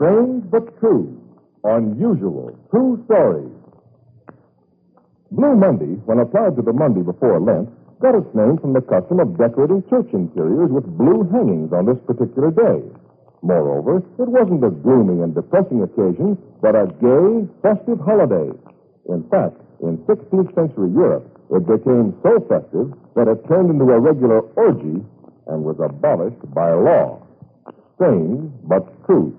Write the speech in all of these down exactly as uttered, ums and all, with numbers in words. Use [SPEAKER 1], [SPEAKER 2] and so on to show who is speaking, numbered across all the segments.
[SPEAKER 1] Strange but true. Unusual. True stories. Blue Monday, when applied to the Monday before Lent, got its name from the custom of decorating church interiors with blue hangings on this particular day. Moreover, it wasn't a gloomy and depressing occasion, but a gay, festive holiday. In fact, in sixteenth century Europe, it became so festive that it turned into a regular orgy and was abolished by law. Strange but true.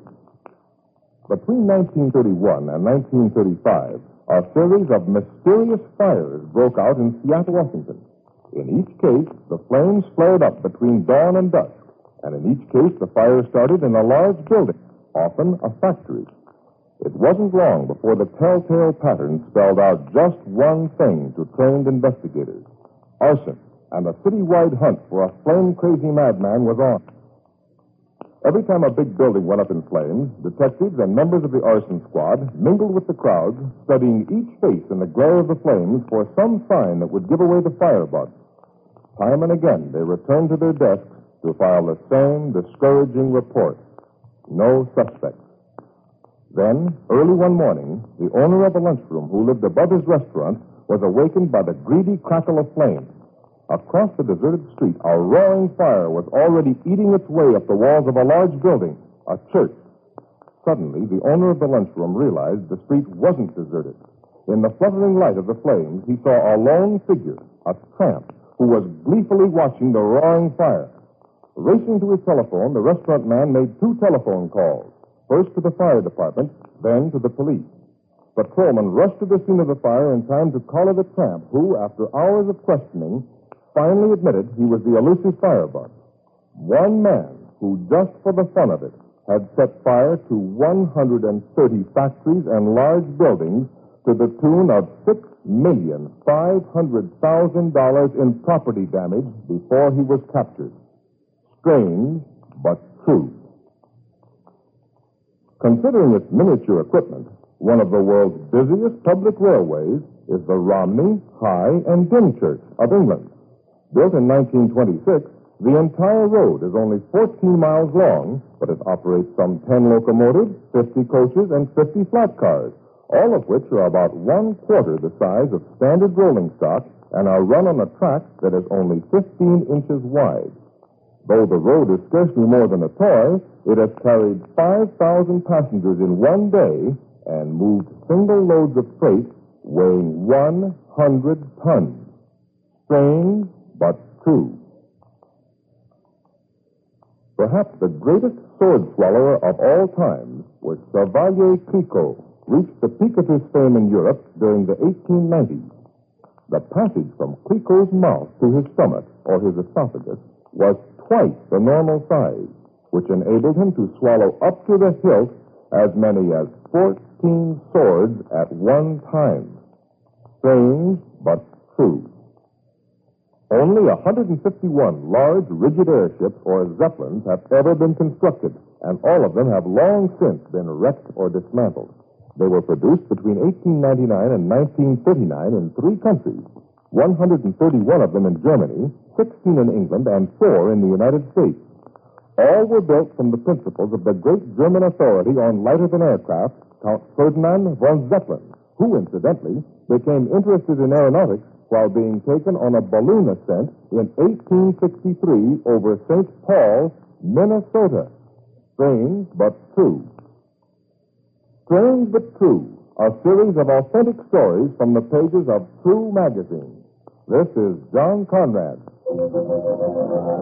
[SPEAKER 1] Between nineteen thirty-one and nineteen thirty-five, a series of mysterious fires broke out in Seattle, Washington. In each case, the flames flared up between dawn and dusk, and in each case, the fire started in a large building, often a factory. It wasn't long before the telltale pattern spelled out just one thing to trained investigators: arson, and a citywide hunt for a flame-crazy madman was on. Every time a big building went up in flames, detectives and members of the arson squad mingled with the crowd, studying each face in the glare of the flames for some sign that would give away the firebug. Time and again, they returned to their desks to file the same discouraging report: no suspects. Then, early one morning, the owner of a lunchroom who lived above his restaurant was awakened by the greedy crackle of flames. Across the deserted street, a roaring fire was already eating its way up the walls of a large building, a church. Suddenly, the owner of the lunchroom realized the street wasn't deserted. In the fluttering light of the flames, he saw a lone figure, a tramp, who was gleefully watching the roaring fire. Racing to his telephone, the restaurant man made two telephone calls, first to the fire department, then to the police. Patrolmen rushed to the scene of the fire in time to collar the tramp, who, after hours of questioning, finally admitted he was the elusive firebug. One man who, just for the fun of it, had set fire to one hundred thirty factories and large buildings to the tune of six million five hundred thousand dollars in property damage before he was captured. Strange, but true. Considering its miniature equipment, one of the world's busiest public railways is the Romney, High, and Dymchurch of England. Built in nineteen twenty-six, the entire road is only fourteen miles long, but it operates some ten locomotives, fifty coaches, and fifty flat cars, all of which are about one quarter the size of standard rolling stock and are run on a track that is only fifteen inches wide. Though the road is scarcely more than a toy, it has carried five thousand passengers in one day and moved single loads of freight weighing one hundred tons. Strange, but true. Perhaps the greatest sword swallower of all time was Chevalier Clicquot, reached the peak of his fame in Europe during the eighteen nineties. The passage from Clicquot's mouth to his stomach, or his esophagus, was twice the normal size, which enabled him to swallow up to the hilt as many as fourteen swords at one time. Strange, but true. Only one hundred fifty-one large, rigid airships, or Zeppelins, have ever been constructed, and all of them have long since been wrecked or dismantled. They were produced between eighteen ninety-nine and nineteen thirty-nine in three countries, one hundred thirty-one of them in Germany, sixteen in England, and four in the United States. All were built from the principles of the great German authority on lighter-than-aircraft, Count Ferdinand von Zeppelin, who, incidentally, became interested in aeronautics while being taken on a balloon ascent in eighteen sixty-three over Saint Paul, Minnesota. Strange but true. Strange but True, a series of authentic stories from the pages of True magazine. This is John Conrad.